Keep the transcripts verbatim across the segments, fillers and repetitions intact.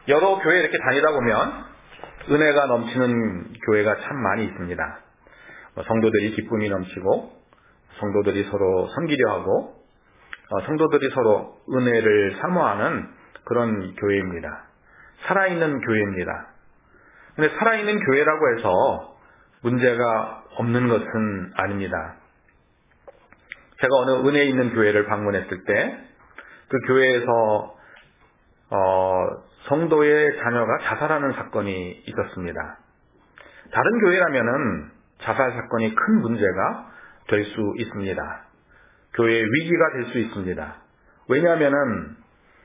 여러 교회 이렇게 다니다 보면 은혜가 넘치는 교회가 참 많이 있습니다. 성도들이 기쁨이 넘치고 성도들이 서로 섬기려 하고 성도들이 서로 은혜를 사모하는 그런 교회입니다. 살아있는 교회입니다. 근데 살아있는 교회라고 해서 문제가 없는 것은 아닙니다. 제가 어느 은혜 있는 교회를 방문했을 때 그 교회에서 어, 성도의 자녀가 자살하는 사건이 있었습니다. 다른 교회라면은 자살 사건이 큰 문제가 될 수 있습니다. 교회의 위기가 될 수 있습니다. 왜냐하면은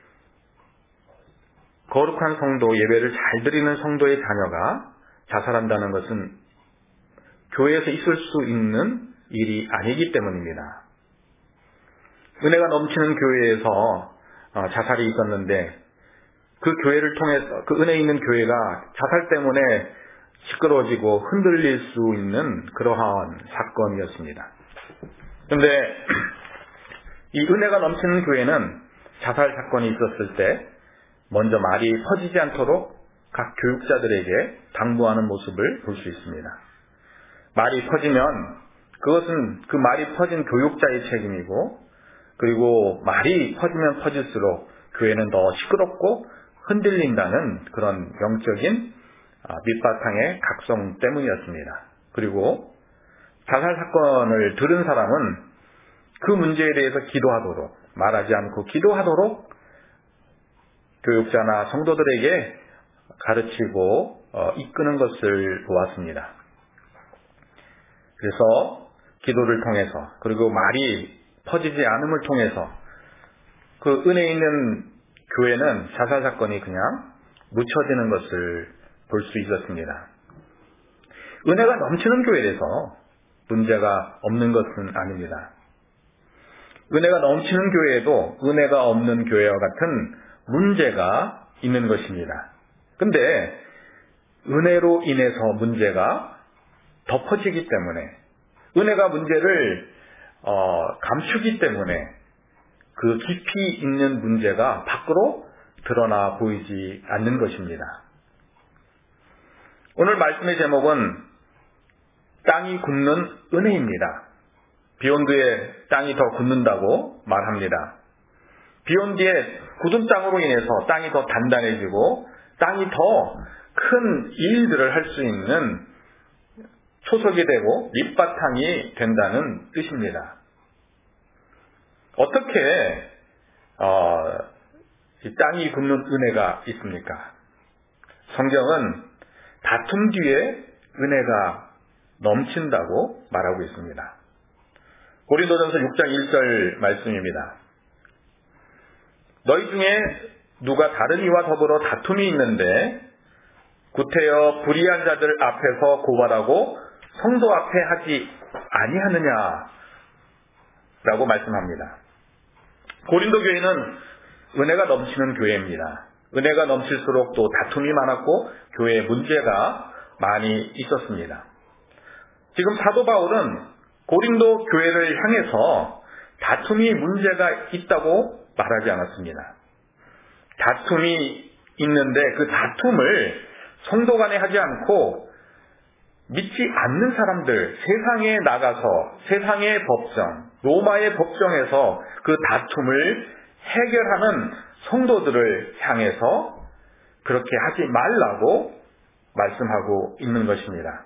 거룩한 성도, 예배를 잘 드리는 성도의 자녀가 자살한다는 것은 교회에서 있을 수 있는 일이 아니기 때문입니다. 은혜가 넘치는 교회에서 자살이 있었는데 그 교회를 통해서, 그 은혜 있는 교회가 자살 때문에 시끄러워지고 흔들릴 수 있는 그러한 사건이었습니다. 그런데 이 은혜가 넘치는 교회는 자살 사건이 있었을 때 먼저 말이 퍼지지 않도록 각 교육자들에게 당부하는 모습을 볼 수 있습니다. 말이 퍼지면 그것은 그 말이 퍼진 교육자의 책임이고, 그리고 말이 퍼지면 퍼질수록 교회는 더 시끄럽고 흔들린다는 그런 영적인 밑바탕의 각성 때문이었습니다. 그리고 자살 사건을 들은 사람은 그 문제에 대해서 기도하도록, 말하지 않고 기도하도록 교육자나 성도들에게 가르치고 어, 이끄는 것을 보았습니다. 그래서 기도를 통해서, 그리고 말이 퍼지지 않음을 통해서 그 은혜 있는 교회는 자살 사건이 그냥 묻혀지는 것을 볼 수 있었습니다. 은혜가 넘치는 교회에서 문제가 없는 것은 아닙니다. 은혜가 넘치는 교회에도 은혜가 없는 교회와 같은 문제가 있는 것입니다. 근데 은혜로 인해서 문제가 덮어지기 때문에, 은혜가 문제를 어, 감추기 때문에 그 깊이 있는 문제가 밖으로 드러나 보이지 않는 것입니다. 오늘 말씀의 제목은 땅이 굳는 은혜입니다. 비온 뒤에 땅이 더 굳는다고 말합니다. 비온 뒤에 굳은 땅으로 인해서 땅이 더 단단해지고 땅이 더 큰 일들을 할 수 있는 초석이 되고 밑바탕이 된다는 뜻입니다. 어떻게 어, 이 땅이 굳는 은혜가 있습니까? 성경은 다툼 뒤에 은혜가 넘친다고 말하고 있습니다. 고린도전서 육 장 일 절 말씀입니다. 너희 중에 누가 다른 이와 더불어 다툼이 있는데 구태여 불의한 자들 앞에서 고발하고 성도 앞에 하지 아니하느냐 라고 말씀합니다. 고린도 교회는 은혜가 넘치는 교회입니다. 은혜가 넘칠수록 또 다툼이 많았고 교회에 문제가 많이 있었습니다. 지금 사도 바울은 고린도 교회를 향해서 다툼이 문제가 있다고 말하지 않았습니다. 다툼이 있는데 그 다툼을 성도 간에 하지 않고 믿지 않는 사람들, 세상에 나가서 세상의 법정, 로마의 법정에서 그 다툼을 해결하는 성도들을 향해서 그렇게 하지 말라고 말씀하고 있는 것입니다.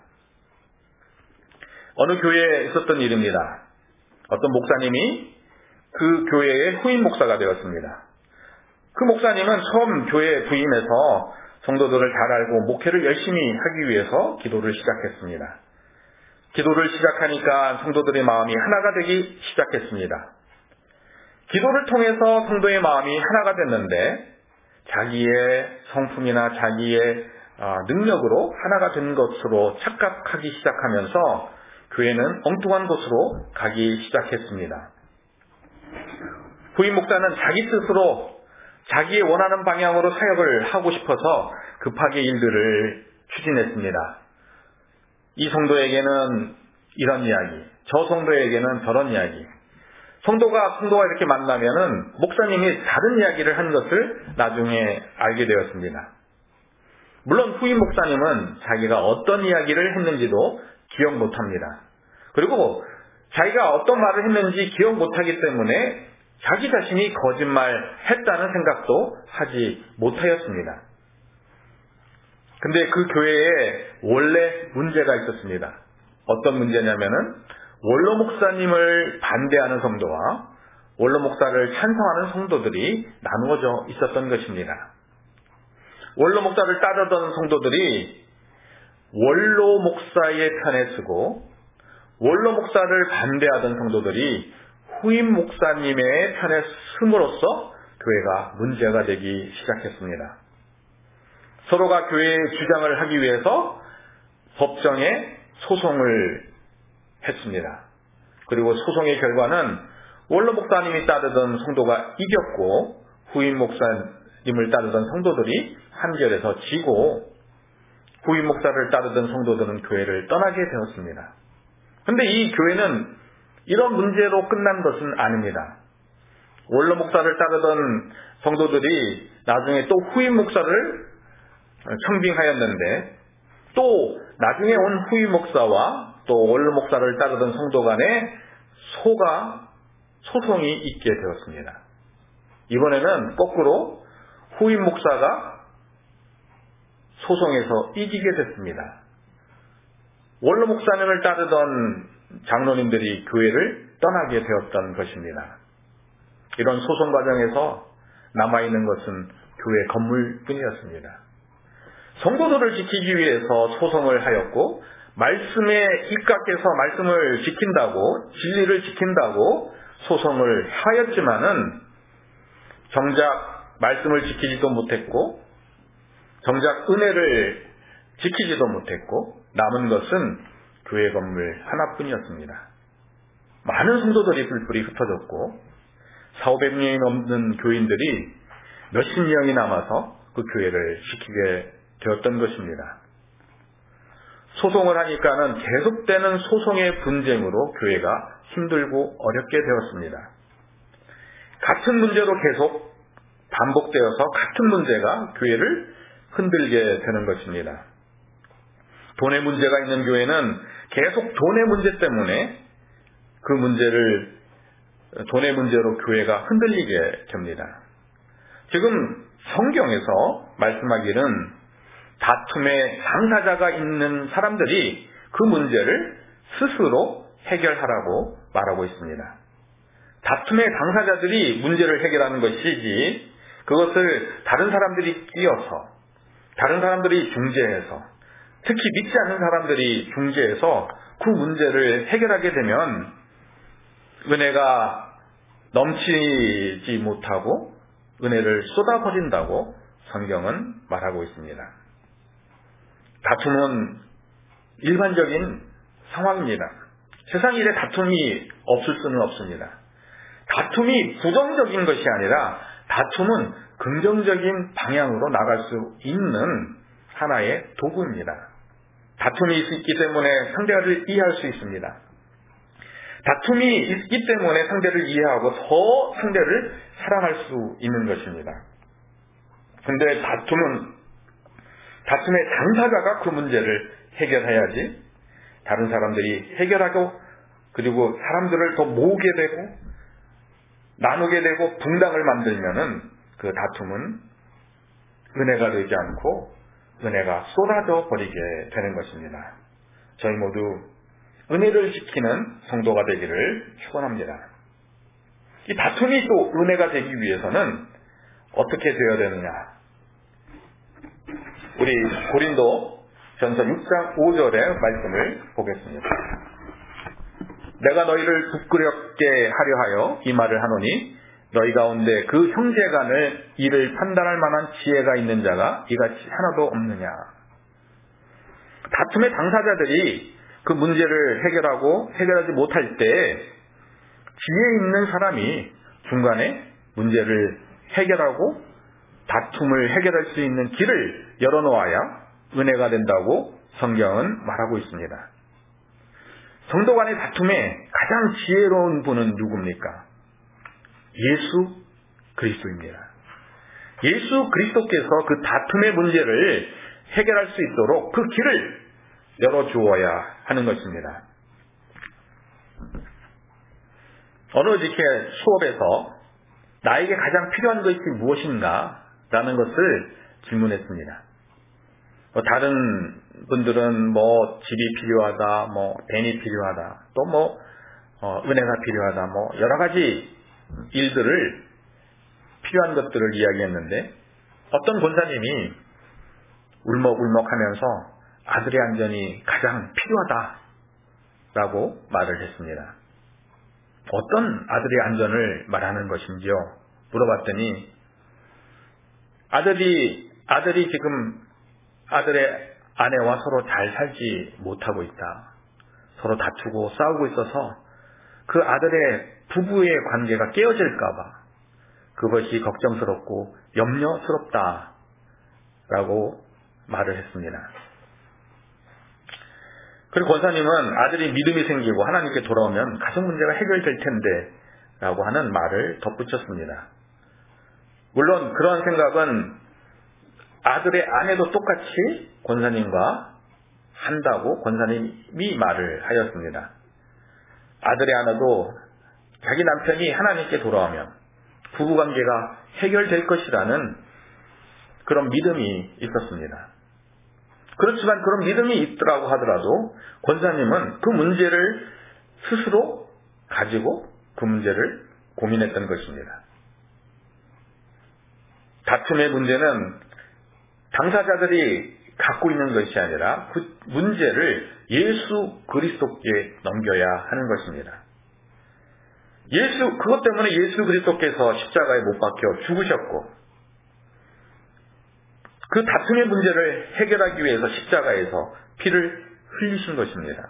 어느 교회에 있었던 일입니다. 어떤 목사님이 그 교회의 후임 목사가 되었습니다. 그 목사님은 처음 교회에 부임해서 성도들을 잘 알고 목회를 열심히 하기 위해서 기도를 시작했습니다. 기도를 시작하니까 성도들의 마음이 하나가 되기 시작했습니다. 기도를 통해서 성도의 마음이 하나가 됐는데 자기의 성품이나 자기의 능력으로 하나가 된 것으로 착각하기 시작하면서 교회는 엉뚱한 곳으로 가기 시작했습니다. 부임 목사는 자기 스스로 자기의 원하는 방향으로 사역을 하고 싶어서 급하게 일들을 추진했습니다. 이 성도에게는 이런 이야기, 저 성도에게는 저런 이야기. 성도가 성도가 이렇게 만나면은 목사님이 다른 이야기를 한 것을 나중에 알게 되었습니다. 물론 후임 목사님은 자기가 어떤 이야기를 했는지도 기억 못합니다. 그리고 자기가 어떤 말을 했는지 기억 못하기 때문에 자기 자신이 거짓말했다는 생각도 하지 못하였습니다. 근데 그 교회에 원래 문제가 있었습니다. 어떤 문제냐면은 원로 목사님을 반대하는 성도와 원로 목사를 찬성하는 성도들이 나누어져 있었던 것입니다. 원로 목사를 따르던 성도들이 원로 목사의 편에 서고 원로 목사를 반대하던 성도들이 후임 목사님의 편에 서므로써 교회가 문제가 되기 시작했습니다. 서로가 교회의 주장을 하기 위해서 법정에 소송을 했습니다. 그리고 소송의 결과는 원로 목사님이 따르던 성도가 이겼고 후임 목사님을 따르던 성도들이 한결에서 지고 후임 목사를 따르던 성도들은 교회를 떠나게 되었습니다. 그런데 이 교회는 이런 문제로 끝난 것은 아닙니다. 원로 목사를 따르던 성도들이 나중에 또 후임 목사를 청빙하였는데 또 나중에 온 후임 목사와 또 원로 목사를 따르던 성도 간에 소가 소송이 있게 되었습니다. 이번에는 거꾸로 후임 목사가 소송에서 이기게 됐습니다. 원로 목사님을 따르던 장로님들이 교회를 떠나게 되었던 것입니다. 이런 소송 과정에서 남아있는 것은 교회 건물뿐이었습니다. 성도들을 지키기 위해서 소송을 하였고 말씀에 입각해서 말씀을 지킨다고 진리를 지킨다고 소송을 하였지만은 정작 말씀을 지키지도 못했고 정작 은혜를 지키지도 못했고 남은 것은 교회 건물 하나뿐이었습니다. 많은 성도들이 불불이 흩어졌고 사오백 명이 넘는 교인들이 몇십 명이 남아서 그 교회를 지키게 되었던 것입니다. 소송을 하니까는 계속되는 소송의 분쟁으로 교회가 힘들고 어렵게 되었습니다. 같은 문제로 계속 반복되어서 같은 문제가 교회를 흔들게 되는 것입니다. 돈의 문제가 있는 교회는 계속 돈의 문제 때문에 그 문제를 돈의 문제로 교회가 흔들리게 됩니다. 지금 성경에서 말씀하기는 다툼의 당사자가 있는 사람들이 그 문제를 스스로 해결하라고 말하고 있습니다. 다툼의 당사자들이 문제를 해결하는 것이지 그것을 다른 사람들이 끼어서 다른 사람들이 중재해서 특히 믿지 않는 사람들이 중재해서 그 문제를 해결하게 되면 은혜가 넘치지 못하고 은혜를 쏟아버린다고 성경은 말하고 있습니다. 다툼은 일반적인 상황입니다. 세상 일에 다툼이 없을 수는 없습니다. 다툼이 부정적인 것이 아니라 다툼은 긍정적인 방향으로 나갈 수 있는 하나의 도구입니다. 다툼이 있기 때문에 상대를 이해할 수 있습니다. 다툼이 있기 때문에 상대를 이해하고 더 상대를 사랑할 수 있는 것입니다. 그런데 다툼은 다툼의 당사자가 그 문제를 해결해야지 다른 사람들이 해결하고 그리고 사람들을 더 모으게 되고 나누게 되고 분당을 만들면은 그 다툼은 은혜가 되지 않고 은혜가 쏟아져 버리게 되는 것입니다. 저희 모두 은혜를 지키는 성도가 되기를 축원합니다. 이 다툼이 또 은혜가 되기 위해서는 어떻게 되어야 되느냐? 우리 고린도 전서 육 장 오 절의 말씀을 보겠습니다. 내가 너희를 부끄럽게 하려 하여 이 말을 하노니 너희 가운데 그 형제간을 이를 판단할 만한 지혜가 있는 자가 이같이 하나도 없느냐. 다툼의 당사자들이 그 문제를 해결하고 해결하지 못할 때 지혜 있는 사람이 중간에 문제를 해결하고 다툼을 해결할 수 있는 길을 열어놓아야 은혜가 된다고 성경은 말하고 있습니다. 성도 간의 다툼에 가장 지혜로운 분은 누굽니까? 예수 그리스도입니다. 예수 그리스도께서 그 다툼의 문제를 해결할 수 있도록 그 길을 열어주어야 하는 것입니다. 어느 지체 수업에서 나에게 가장 필요한 것이 무엇인가? 라는 것을 질문했습니다. 뭐 다른 분들은 뭐 집이 필요하다, 뭐 벤이 필요하다, 또 뭐 어, 은혜가 필요하다, 뭐 여러 가지 일들을 필요한 것들을 이야기했는데 어떤 권사님이 울먹울먹하면서 아들의 안전이 가장 필요하다라고 말을 했습니다. 어떤 아들의 안전을 말하는 것인지요? 물어봤더니 아들이 아들이 지금 아들의 아내와 서로 잘 살지 못하고 있다. 서로 다투고 싸우고 있어서 그 아들의 부부의 관계가 깨어질까봐 그것이 걱정스럽고 염려스럽다라고 말을 했습니다. 그리고 권사님은 아들이 믿음이 생기고 하나님께 돌아오면 가정 문제가 해결될 텐데 라고 하는 말을 덧붙였습니다. 물론 그러한 생각은 아들의 아내도 똑같이 권사님과 한다고 권사님이 말을 하였습니다. 아들의 아내도 자기 남편이 하나님께 돌아오면 부부관계가 해결될 것이라는 그런 믿음이 있었습니다. 그렇지만 그런 믿음이 있더라고 하더라도 권사님은 그 문제를 스스로 가지고 그 문제를 고민했던 것입니다. 다툼의 문제는 당사자들이 갖고 있는 것이 아니라 그 문제를 예수 그리스도께 넘겨야 하는 것입니다. 예수 그것 때문에 예수 그리스도께서 십자가에 못 박혀 죽으셨고 그 다툼의 문제를 해결하기 위해서 십자가에서 피를 흘리신 것입니다.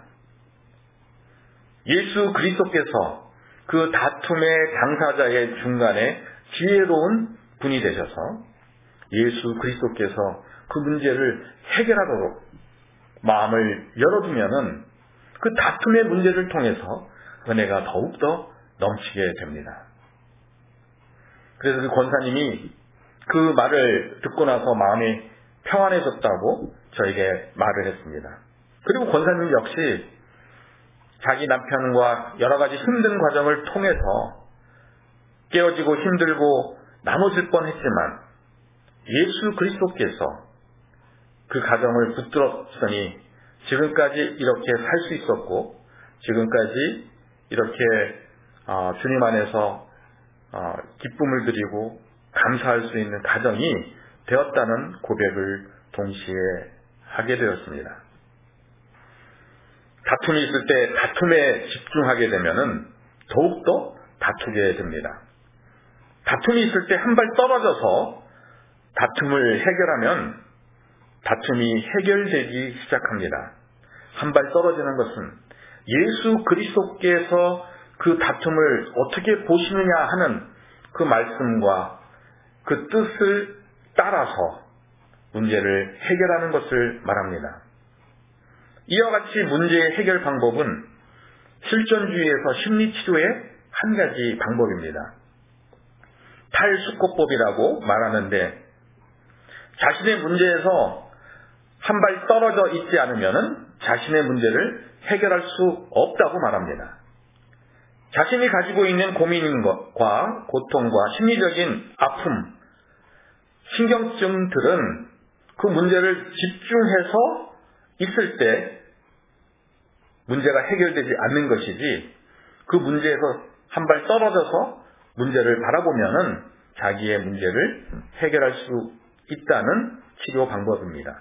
예수 그리스도께서 그 다툼의 당사자의 중간에 지혜로운 분이 되셔서 예수 그리스도께서 그 문제를 해결하도록 마음을 열어두면은 그 다툼의 문제를 통해서 은혜가 더욱더 넘치게 됩니다. 그래서 그 권사님이 그 말을 듣고 나서 마음이 평안해졌다고 저에게 말을 했습니다. 그리고 권사님 역시 자기 남편과 여러 가지 힘든 과정을 통해서 깨어지고 힘들고 나눠질 뻔했지만 예수 그리스도께서 그 가정을 붙들었으니 지금까지 이렇게 살 수 있었고 지금까지 이렇게 주님 안에서 기쁨을 드리고 감사할 수 있는 가정이 되었다는 고백을 동시에 하게 되었습니다. 다툼이 있을 때 다툼에 집중하게 되면은 더욱더 다투게 됩니다. 다툼이 있을 때 한 발 떨어져서 다툼을 해결하면 다툼이 해결되기 시작합니다. 한 발 떨어지는 것은 예수 그리스도께서 그 다툼을 어떻게 보시느냐 하는 그 말씀과 그 뜻을 따라서 문제를 해결하는 것을 말합니다. 이와 같이 문제의 해결 방법은 실존주의에서 심리치료의 한 가지 방법입니다. 탈수코법이라고 말하는데 자신의 문제에서 한 발 떨어져 있지 않으면 자신의 문제를 해결할 수 없다고 말합니다. 자신이 가지고 있는 고민과 고통과 심리적인 아픔, 신경증들은 그 문제를 집중해서 있을 때 문제가 해결되지 않는 것이지 그 문제에서 한 발 떨어져서 문제를 바라보면은 자기의 문제를 해결할 수 있다는 치료 방법입니다.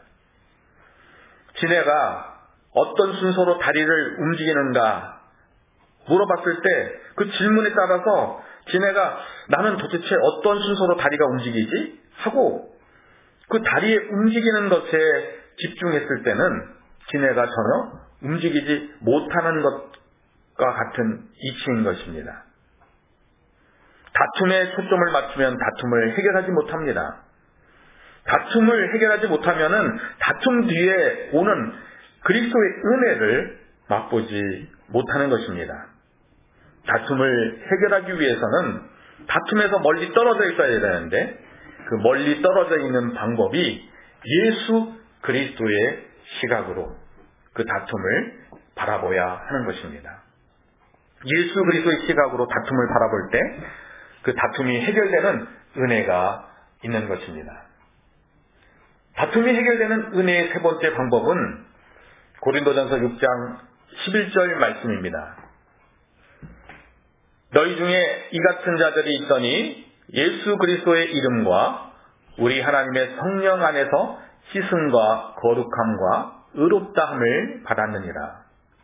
지네가 어떤 순서로 다리를 움직이는가 물어봤을 때 그 질문에 따라서 지네가 나는 도대체 어떤 순서로 다리가 움직이지? 하고 그 다리에 움직이는 것에 집중했을 때는 지네가 전혀 움직이지 못하는 것과 같은 이치인 것입니다. 다툼에 초점을 맞추면 다툼을 해결하지 못합니다. 다툼을 해결하지 못하면은 다툼 뒤에 오는 그리스도의 은혜를 맛보지 못하는 것입니다. 다툼을 해결하기 위해서는 다툼에서 멀리 떨어져 있어야 되는데 그 멀리 떨어져 있는 방법이 예수 그리스도의 시각으로 그 다툼을 바라보아야 하는 것입니다. 예수 그리스도의 시각으로 다툼을 바라볼 때 그 다툼이 해결되는 은혜가 있는 것입니다. 다툼이 해결되는 은혜의 세 번째 방법은 고린도전서 육 장 십일 절 말씀입니다. 너희 중에 이 같은 자들이 있더니 예수 그리스도의 이름과 우리 하나님의 성령 안에서 씻음과 거룩함과 의롭다함을 받았느니라.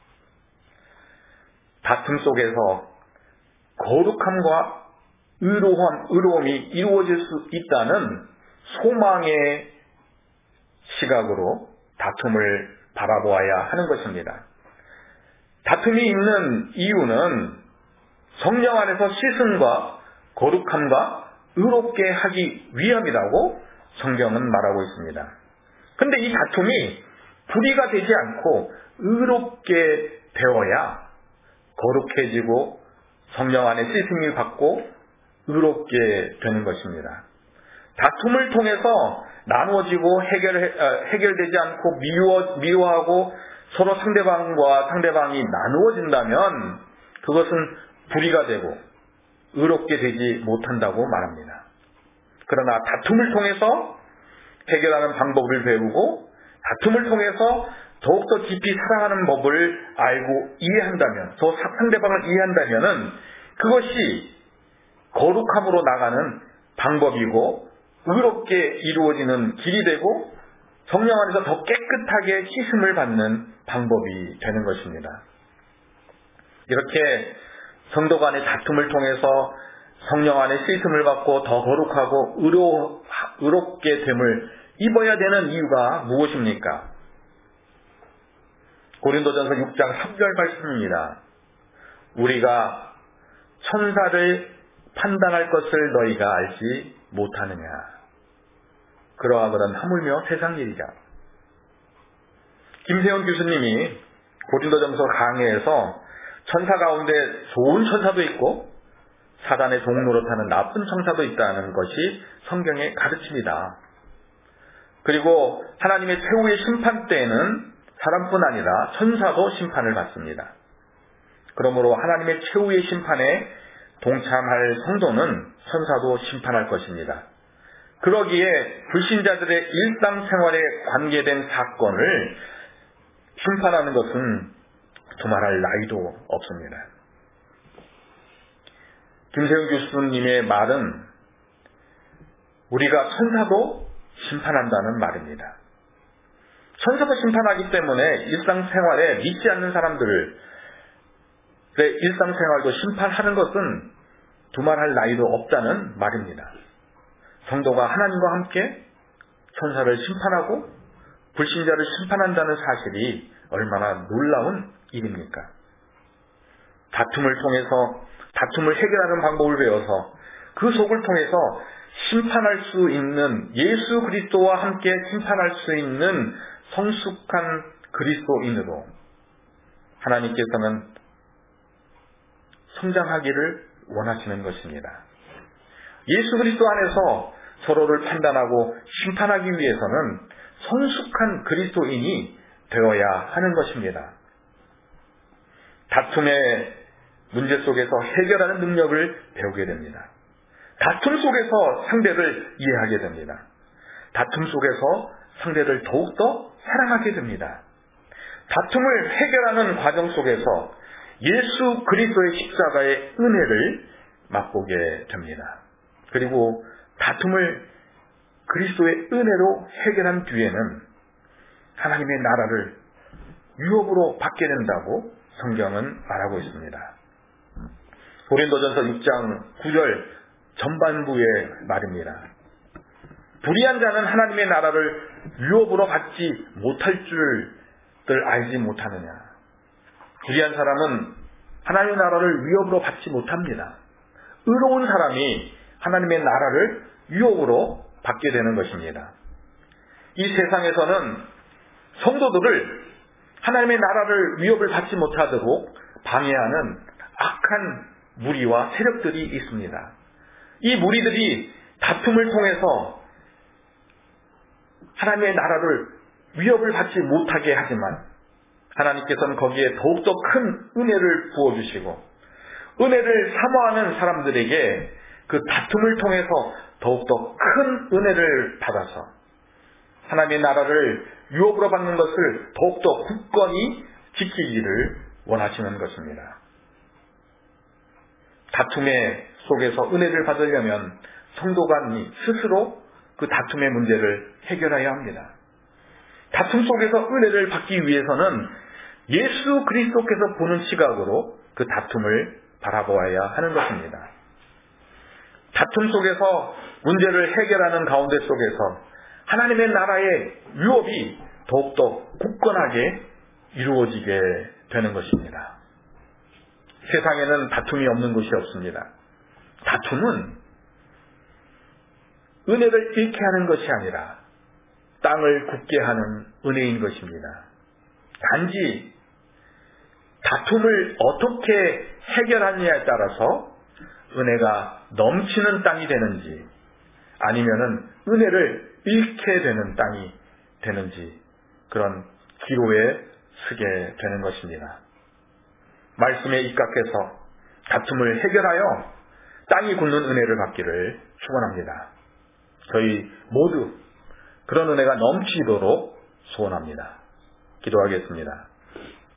다툼 속에서 거룩함과 의로움, 의로움이 이루어질 수 있다는 소망의 시각으로 다툼을 바라보아야 하는 것입니다. 다툼이 있는 이유는 성령 안에서 씻음과 거룩함과 의롭게 하기 위함이라고 성경은 말하고 있습니다. 그런데 이 다툼이 불의가 되지 않고 의롭게 되어야 거룩해지고 성령 안에 씻음을 받고 의롭게 되는 것입니다. 다툼을 통해서 나누어지고 해결, 해결되지 않고 미워, 미워하고 서로 상대방과 상대방이 나누어진다면 그것은 불의가 되고 의롭게 되지 못한다고 말합니다. 그러나 다툼을 통해서 해결하는 방법을 배우고 다툼을 통해서 더욱더 깊이 사랑하는 법을 알고 이해한다면, 또 상대방을 이해한다면 그것이 거룩함으로 나가는 방법이고 의롭게 이루어지는 길이 되고 성령 안에서 더 깨끗하게 씻음을 받는 방법이 되는 것입니다. 이렇게 성도 간의 다툼을 통해서 성령 안에 씻음을 받고 더 거룩하고 의로, 의롭게 됨을 입어야 되는 이유가 무엇입니까? 고린도전서 육 장 삼 절 말씀입니다. 우리가 천사를 판단할 것을 너희가 알지 못하느냐. 그러하거든 하물며 세상 일이라. 김세훈 교수님이 고린도전서 강해에서 천사 가운데 좋은 천사도 있고 사단의 동노릇하는 나쁜 천사도 있다는 것이 성경의 가르침이다. 그리고 하나님의 최후의 심판 때에는 사람뿐 아니라 천사도 심판을 받습니다. 그러므로 하나님의 최후의 심판에 동참할 성도는 천사도 심판할 것입니다. 그러기에 불신자들의 일상생활에 관계된 사건을 심판하는 것은 두말할 나위도 없습니다. 김세훈 교수님의 말은 우리가 천사도 심판한다는 말입니다. 천사도 심판하기 때문에 일상생활에 믿지 않는 사람들의 일상생활도 심판하는 것은 두말할 나위도 없다는 말입니다. 성도가 하나님과 함께 천사를 심판하고 불신자를 심판한다는 사실이 얼마나 놀라운 일입니까? 다툼을 통해서 다툼을 해결하는 방법을 배워서 그 속을 통해서 심판할 수 있는 예수 그리스도와 함께 심판할 수 있는 성숙한 그리스도인으로 하나님께서는 성장하기를 원하시는 것입니다. 예수 그리스도 안에서 서로를 판단하고 심판하기 위해서는 성숙한 그리스도인이 되어야 하는 것입니다. 다툼의 문제 속에서 해결하는 능력을 배우게 됩니다. 다툼 속에서 상대를 이해하게 됩니다. 다툼 속에서 상대를 더욱더 사랑하게 됩니다. 다툼을 해결하는 과정 속에서 예수 그리스도의 십자가의 은혜를 맛보게 됩니다. 그리고 다툼을 그리스도의 은혜로 해결한 뒤에는 하나님의 나라를 유업으로 받게 된다고 성경은 말하고 있습니다. 고린도전서 육 장 구 절 전반부의 말입니다. 불의한 자는 하나님의 나라를 유업으로 받지 못할 줄을 알지 못하느냐. 불의한 사람은 하나님의 나라를 유업으로 받지 못합니다. 의로운 사람이 하나님의 나라를 유업으로 받게 되는 것입니다. 이 세상에서는 성도들을 하나님의 나라를 위협을 받지 못하도록 방해하는 악한 무리와 세력들이 있습니다. 이 무리들이 다툼을 통해서 하나님의 나라를 위협을 받지 못하게 하지만 하나님께서는 거기에 더욱더 큰 은혜를 부어주시고 은혜를 사모하는 사람들에게 그 다툼을 통해서 더욱더 큰 은혜를 받아서 하나님의 나라를 유업으로 받는 것을 더욱더 굳건히 지키기를 원하시는 것입니다. 다툼의 속에서 은혜를 받으려면 성도간이 스스로 그 다툼의 문제를 해결해야 합니다. 다툼 속에서 은혜를 받기 위해서는 예수 그리스도께서 보는 시각으로 그 다툼을 바라보아야 하는 것입니다. 다툼 속에서 문제를 해결하는 가운데 속에서 하나님의 나라의 유업이 더욱더 굳건하게 이루어지게 되는 것입니다. 세상에는 다툼이 없는 곳이 없습니다. 다툼은 은혜를 잃게 하는 것이 아니라 땅을 굳게 하는 은혜인 것입니다. 단지 다툼을 어떻게 해결하느냐에 따라서 은혜가 넘치는 땅이 되는지 아니면은 은혜를 잃게 되는 땅이 되는지 그런 기로에 서게 되는 것입니다. 말씀에 입각해서 다툼을 해결하여 땅이 굳는 은혜를 받기를 축원합니다. 저희 모두 그런 은혜가 넘치도록 소원합니다. 기도하겠습니다.